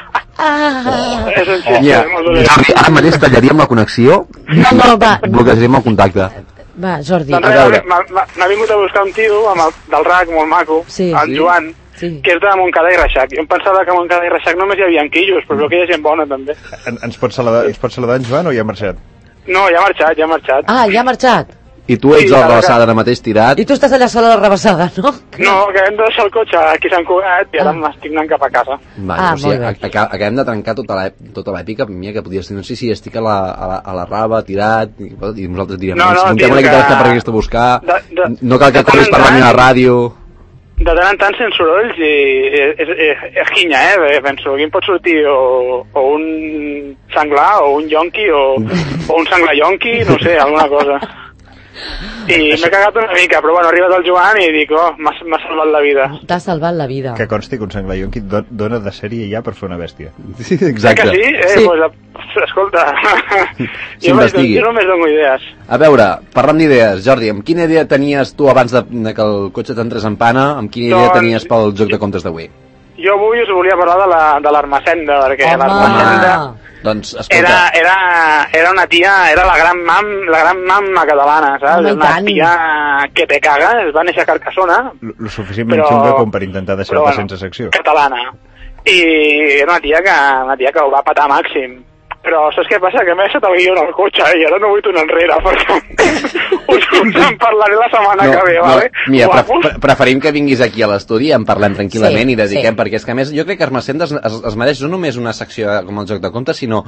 És un xiste, molt dolent. Ara mateix tallaríem la connexió. No, va. Bloquejaríem el contacte. Va, Jordi. Doncs m'ha vingut a buscar un tio del RAC molt maco, el Joan, que és de Montcada i Reixac. Jo em pensava que a Montcada i Reixac només hi havia quillos, però que hi ha gent bona també. Ens pots saludar en Joan o ja ha marxat? No, ja ha marxat. Ah, ja ha marxat. I tu ets a la rebassada ara mateix tirat. I tu estàs allà sola a la rebassada, no? No, que hem de deixar el cotxe aquí a Sant Cugat i ara m'estic anant cap a casa. Acabem de trencar tota l'èpica. Mira, que podies dir, no sé si estic a la raba, tirat, i nosaltres diríem, muntem una guitarra per aquí a buscar, no cal que corris parlant a la ràdio. De tant en tant sent sorolls i és quinya, penso, aquí em pot sortir o un senglar o un yonqui o un senglar yonqui, no sé, alguna cosa. I m'he cagat una mica, però bueno, ha arribat el Joan i dic, m'ha salvat la vida. T'ha salvat la vida. Que consti que un senglar yonqui dona de sèrie ja per fer una bèstia. Sí, exacte. Que sí? Pues, escolta, jo només dono idees. A veure, parlant d'idees, Jordi, amb quina idea tenies tu abans de que el cotxe t'entrés en pana? Amb quina idea tenies pel joc de comptes d'avui? Jo avui us volia parlar de l'Armacenda, perquè l'Armacenda... Doncs, escolta... Era una tia, era la gran mamma catalana, saps? Una tia que te caga, es va néixer a Carcassona. Lo suficientment xunga com per intentar deixar-te sense secció. Catalana. i era una tia que ho va patar màxim. Però saps què passa? Que m'he deixat el guió en el cotxe i ara no vull tornar enrere, perquè us en parlaré la setmana que ve, vale? Mira, preferim que vinguis aquí a l'estudi, en parlem tranquil·lament i dediquem, perquè és que a més jo crec que Armacenda es mereix no només una secció com el Joc de Comptes, sinó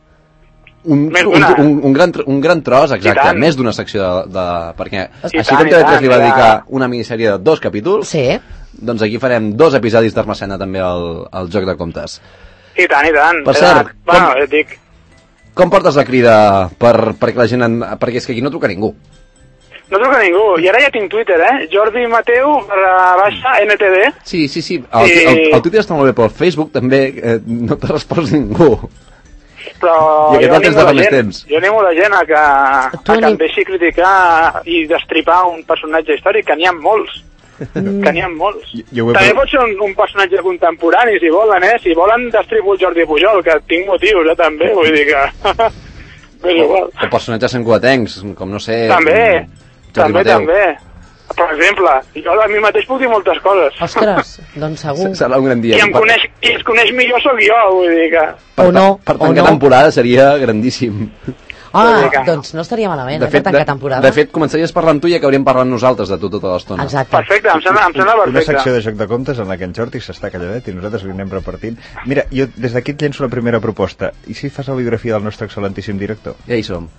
un gran tros, exacte, més d'una secció perquè així com TV3 li va dedicar una minissèrie de 2 capítols, doncs aquí farem 2 episodis d'Armacenda també al Joc de Comptes. I tant. Per cert, com portes la crida perquè la gent... Perquè és que aquí no truca ningú. No truca ningú. I ara ja tinc Twitter, Jordi Mateu /NTD. Sí. El Twitter està molt bé, però el Facebook també no te respons ningú. Però I aquest altre és de fa més temps. Jo animo la gent a que em deixi criticar i destripar un personatge històric, que n'hi ha molts. També pot ser un personatge contemporani, si volen, Si volen destripo el Jordi Pujol, que tinc motius, també, vull dir que... és igual. O personatges santcugatencs, com no sé... També. Per exemple, jo a mi mateix puc dir moltes coses. Ostres, doncs segur. Serà un gran dia. Qui ens coneix millor sóc jo, vull dir que... Per tancar temporada seria grandíssim. Doncs no estaria malament, per tancar temporada. De fet, començaries parlant tu i acabaríem parlant nosaltres de tu tota l'estona. Exacte. Perfecte, em sembla perfecte. Una secció de Joc de Comptes en la que en Jordi s'està calladet i nosaltres li anem repartint. Mira, jo des d'aquí et llenço la primera proposta. I si fas la biografia del nostre excel·lentíssim director? Ja hi som.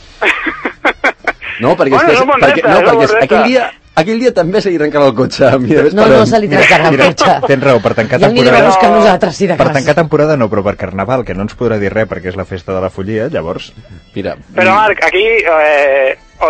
No, perquè aquell dia també se li trencava el cotxe. No se li trencava el cotxe. Tens raó, per tancar temporada... Ja anirem a buscar nosaltres, si de cas. Per tancar temporada no, però per Carnaval, que no ens podrà dir res perquè és la festa de la Follia, llavors... Mira... Però Marc, aquí o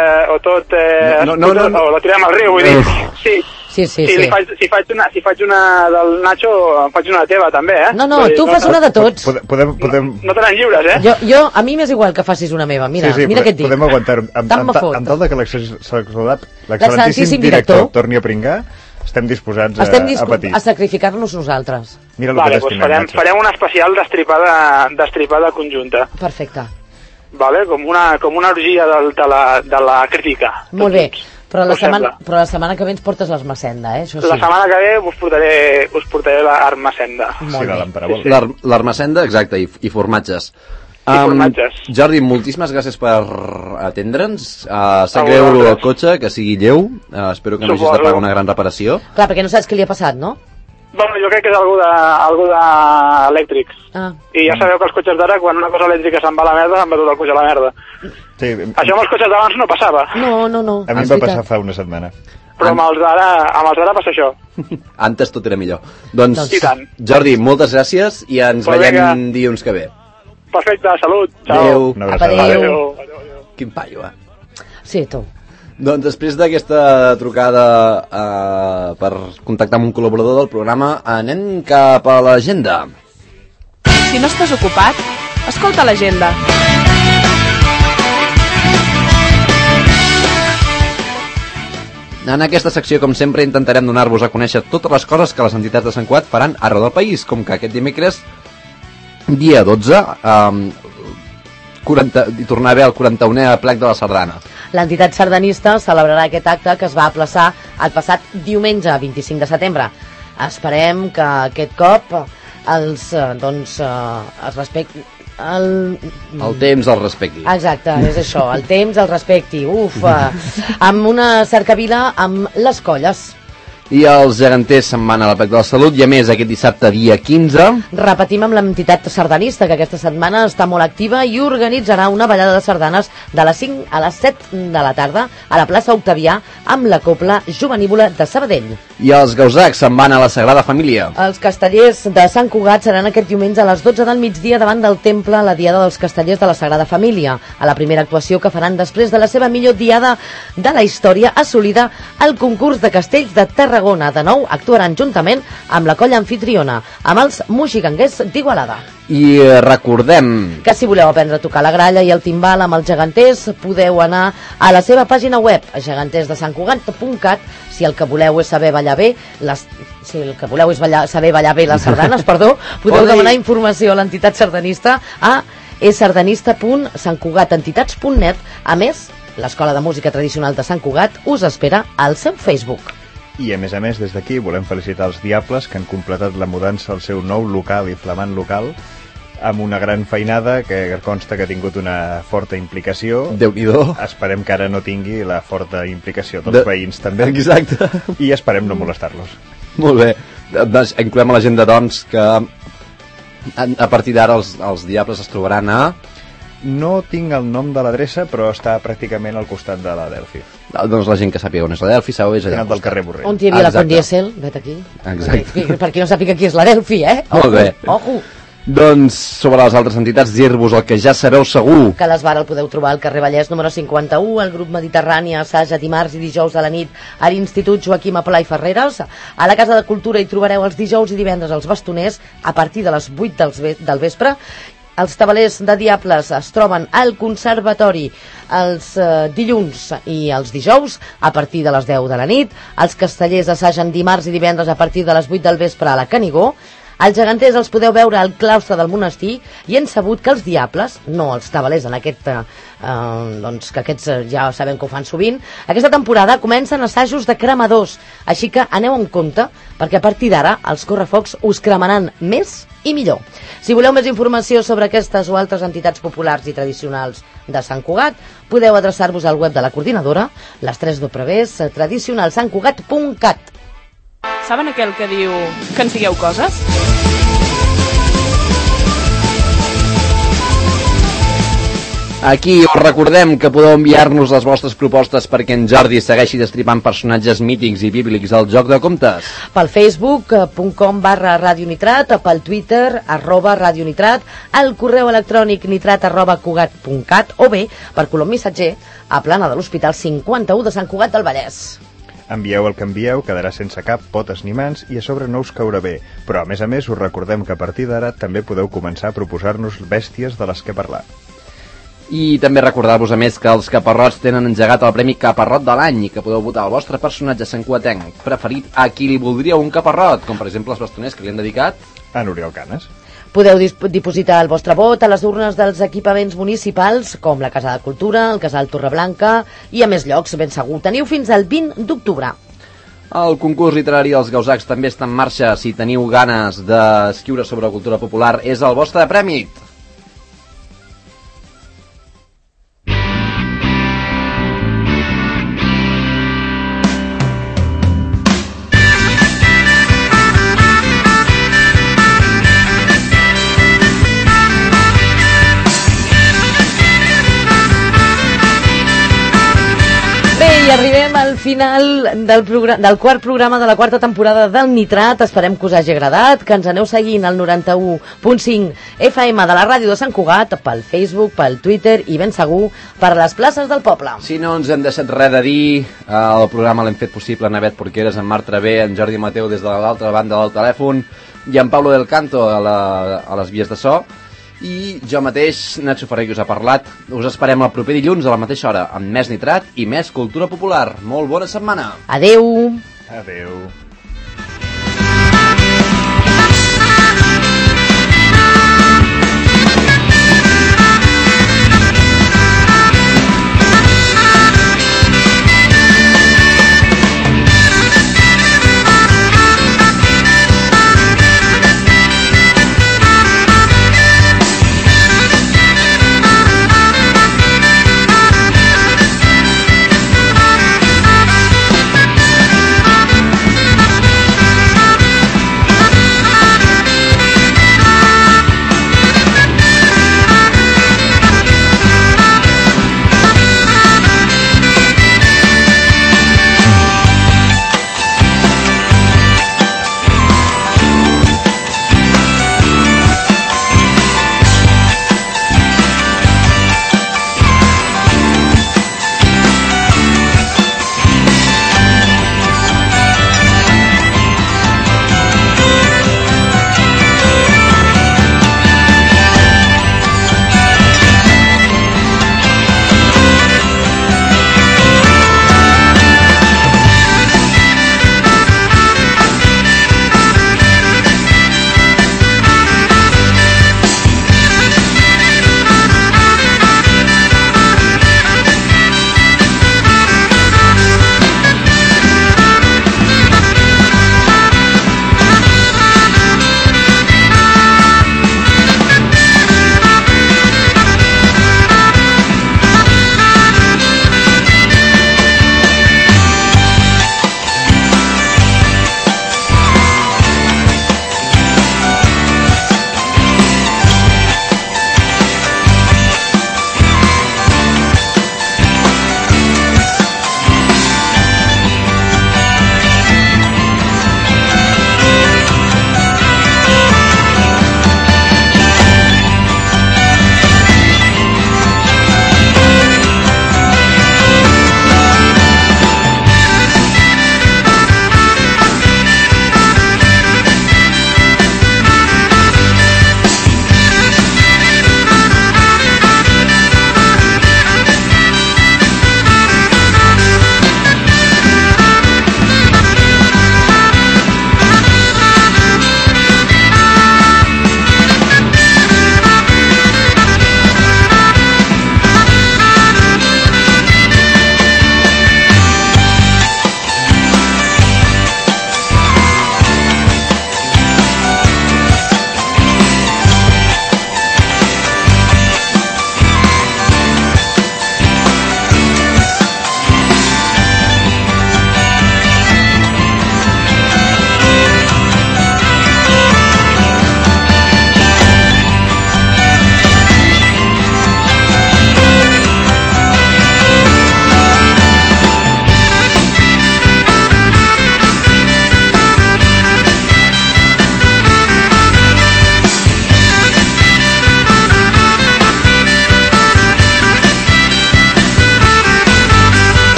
la tirem al riu, vull dir... Sí. Si faig una del Nacho, em faig una teva també, No, tu fas una de tots. No te n'han lliures, Jo, a mi m'és igual que facis una meva, mira què et dic. Podem aguantar-ho. Amb tal que l'excel·lentíssim director torni a pringar, estem disposats a patir. A sacrificar-nos nosaltres. Vale, doncs farem una especial destripada conjunta. Perfecte. Vale, com una orgia de la crítica. Molt bé. Però la setmana que ve ens portes l'Armacenda, Això sí. La setmana que ve us portaré l'Armacenda. L'Armacenda, exacte, i formatges. Jordi, moltíssimes gràcies per atendre'ns. Sap greu el cotxe, que sigui lleu. Espero que no hagis de pagar una gran reparació. Clar, perquè no saps què li ha passat, no? Bueno, jo crec que és algú d'elèctrics. I ja sabeu que els cotxes d'ara, quan una cosa elèctrica se'n va a la merda, se'n va tot el cotxe a la merda. Això amb els cotxes d'abans no passava. No. A mi em va passar fa una setmana. Però amb els d'ara passa això. Antes tot era millor. Doncs, Jordi, moltes gràcies i ens veiem dilluns que ve. Perfecte, salut. Adéu. Adéu. Quin paio, Sí, tu. Doncs després d'aquesta trucada per contactar amb un col·laborador del programa, anem cap a l'agenda. Si no estàs ocupat, escolta l'agenda. En aquesta secció, com sempre, intentarem donar-vos a conèixer totes les coses que les entitats de Sant Cugat faran arreu del país, com que aquest dimecres, dia 12, tornar a haver el 41è plec de la Sardana. L'entitat sardanista celebrarà aquest acte que es va aplaçar el passat diumenge 25 de setembre. Esperem que aquest cop el temps el respecti. Exacte, és això, el temps el respecti. Amb una cercavila amb les colles. I els geganters se'n van a la Plec de la Salut i a més aquest dissabte dia 15 repetim amb l'entitat sardanista, que aquesta setmana està molt activa i organitzarà una ballada de sardanes de les 5 a les 7 de la tarda a la plaça Octavià amb la Cobla Jovenívola de Sabadell. I els gausacs se'n van a la Sagrada Família. Els castellers de Sant Cugat seran aquest diumenge a les 12 del migdia davant del temple la Diada dels Castellers de la Sagrada Família, a la primera actuació que faran després de la seva millor diada de la història assolida al concurs de castells de Tarragona. De nou actuaran juntament amb la colla anfitriona, amb els moxiganguers d'Igualada. I recordem que si voleu aprendre a tocar la gralla i el timbal amb els geganters, podeu anar a la seva pàgina web, gegantersdesantcugat.cat. Si el que voleu és saber ballar bé saber ballar bé les sardanes, podeu demanar informació a l'entitat sardanista a sardanista.santcugatentitats.net. A més, l'Escola de Música Tradicional de Sant Cugat us espera al seu Facebook. I a més, des d'aquí volem felicitar els Diables que han completat la mudança al seu nou local i flamant local amb una gran feinada que consta que ha tingut una forta implicació. Déu-n'hi-do. Esperem que ara no tingui la forta implicació dels veïns també. Exacte. I esperem no molestar-los. Molt bé. Doncs incloem a l'agenda, doncs, que a partir d'ara els Diables es trobaran a... No tinc el nom de l'adreça, però està pràcticament al costat de la Delphi. Doncs la gent que sàpiga on és la Delphi, sabeu, és allà. Del carrer Borrell. On hi havia la Condiesel, vet aquí. Exacte. Per qui no sàpiga qui és la Delphi, Molt bé. Ojo. Doncs, sobre les altres entitats, dir-vos el que ja sabeu segur. Que l'Esbar el podeu trobar al carrer Vallès número 51, al grup Mediterrània assaja dimarts i dijous a la nit a l'Institut Joaquim Apolà i Ferreres. A la Casa de Cultura hi trobareu els dijous i divendres els bastoners a partir de les 8 del vespre. Els tabalers de Diables es troben al Conservatori els dilluns i els dijous a partir de les 10 de la nit. Els castellers assagen dimarts i divendres a partir de les 8 del vespre a la Canigó. Els geganters els podeu veure al claustre del monestir i hem sabut que els Diables, no els tabalers en aquest, doncs que aquests ja sabem que ho fan sovint, aquesta temporada comencen assajos de cremadors, així que aneu en compte perquè a partir d'ara els correfocs us cremaran més i millor. Si voleu més informació sobre aquestes o altres entitats populars i tradicionals de Sant Cugat, podeu adreçar-vos al web de la coordinadora, les 3 Ws, tradicionalsantcugat.cat. Saben aquell que diu que ens digueu coses? Aquí us recordem que podeu enviar-nos les vostres propostes perquè en Jordi segueixi destripant personatges mítics i bíblics al Joc de Comptes. Pel facebook.com/radionitrat, pel Twitter @radionitrat, al correu electrònic nitrat@cugat.cat o bé per colom missatger a plana de l'Hospital 51 de Sant Cugat del Vallès. Envieu el que envieu, quedarà sense cap, potes ni mans i a sobre no us caurà bé. Però a més us recordem que a partir d'ara també podeu començar a proposar-nos bèsties de les que parlar. I també recordar-vos, a més, que els Caparrots tenen engegat el Premi Caparrot de l'any i que podeu votar el vostre personatge santcugatenc preferit a qui li voldríeu un caparrot, com per exemple els bastoners que li han dedicat a N'Oriol Canes. Podeu dipositar el vostre vot a les urnes dels equipaments municipals, com la Casa de Cultura, el Casal Torreblanca i a més llocs, ben segur. Teniu fins al 20 d'octubre. El concurs literari dels Gausacs també està en marxa. Si teniu ganes d'escriure sobre cultura popular, és el vostre premi. I arribem al final del quart programa de la quarta temporada del Nitrat. Esperem que us hagi agradat, que ens aneu seguint al 91.5 FM de la ràdio de Sant Cugat, pel Facebook, pel Twitter i ben segur per les places del poble. Si no ens hem deixat res de dir, el programa l'hem fet possible Navet Porqueres, en Marc Travé, en Jordi Mateu des de l'altra banda del telèfon i en Pablo del Canto a les vies de so. I jo mateix, Nacho Ferrer, que us ha parlat. Us esperem el proper dilluns a la mateixa hora amb més Nitrat i més cultura popular. Molt bona setmana. Adeu. Adeu.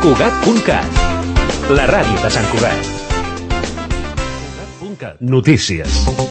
Cugat.cat. La ràdio de Sant Cugat. Cugat.cat. Notícies.